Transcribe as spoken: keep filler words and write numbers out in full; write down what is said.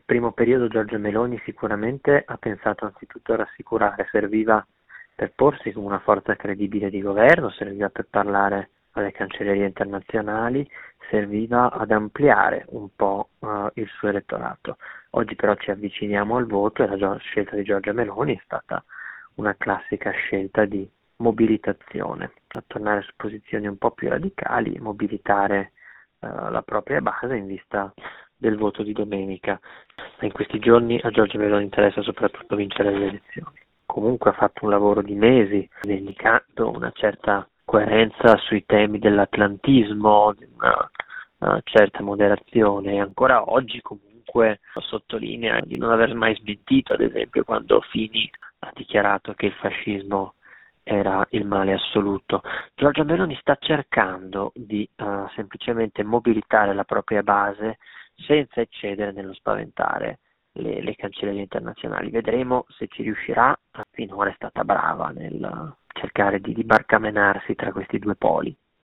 primo periodo Giorgia Meloni sicuramente ha pensato anzitutto a rassicurare, serviva per porsi come una forza credibile di governo, serviva per parlare alle cancellerie internazionali, serviva ad ampliare un po' uh, il suo elettorato. Oggi però ci avviciniamo al voto e la gio- scelta di Giorgia Meloni è stata una classica scelta di mobilitazione, a tornare su posizioni un po' più radicali, mobilitare uh, la propria base in vista del voto di domenica. In questi giorni a Giorgia Meloni interessa soprattutto vincere le elezioni. Comunque ha fatto un lavoro di mesi, indicando una certa coerenza sui temi dell'atlantismo, una, una certa moderazione, e ancora oggi comunque sottolinea di non aver mai smentito, ad esempio, quando Fini ha dichiarato che il fascismo era il male assoluto. Giorgia Meloni sta cercando di uh, semplicemente mobilitare la propria base senza eccedere nello spaventare le, le cancellerie internazionali. Vedremo se ci riuscirà. Finora è stata brava nel cercare di, di barcamenarsi tra questi due poli.